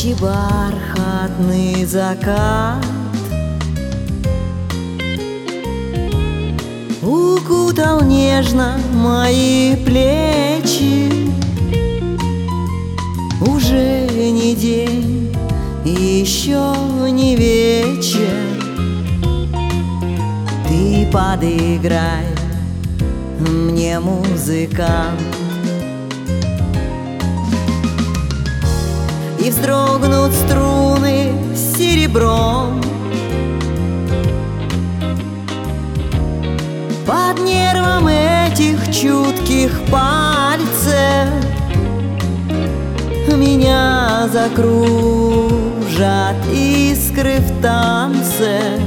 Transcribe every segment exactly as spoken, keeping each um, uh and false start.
Ночи бархатный закат укутал нежно мои плечи. Уже не день, еще не вечер. Ты подыграй мне, музыкант, и вздрогнут струны серебром под нервом этих чутких пальцев. Меня закружат искры в танце.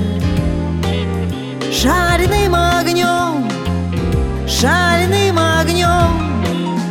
Шальным огнем, шальным огнем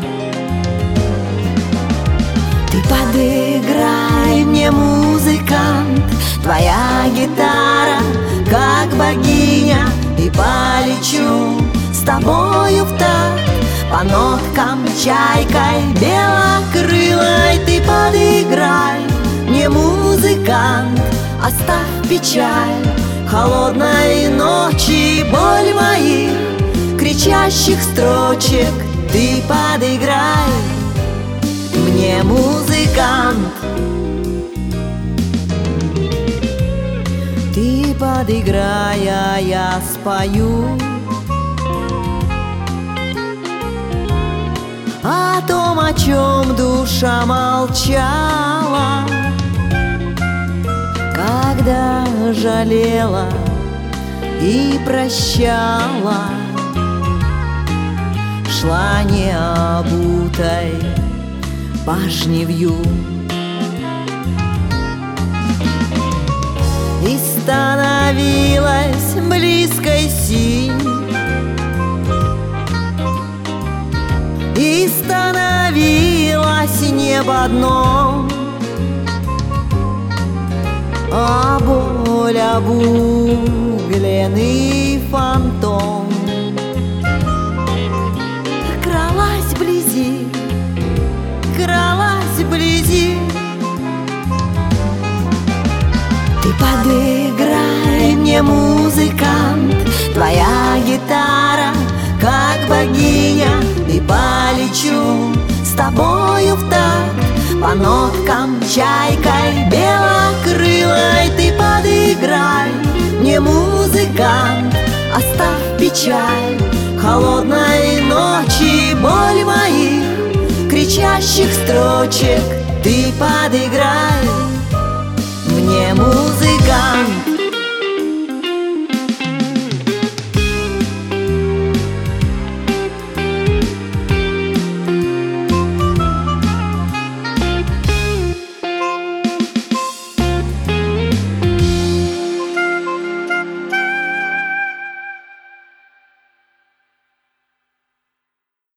ты подыграй мне, музыкант. Твоя гитара, как богиня, и полечу с тобою в такт по ноткам чайкой белокрылой. Ты подыграй мне, музыкант, оставь печаль холодной ночи, боль моих кричащих строчек. Ты подыграй мне, музыкант. Ты подыграй, а я спою о том, о чем душа молчала, когда жалела и прощала, шла необутой по жнивью. И становилась близкой синь, и становилось небо дном, а боль обугленный фантом кралась вблизи, кралась вблизи. Ты подыграй мне, музыкант, твоя гитара, как богиня, и полечу с тобою в такт по ноткам чайкой белокрылой. Ты подыграй мне, музыкант, оставь печаль холодной ночи, боль моих кричащих строчек. Ты подыграй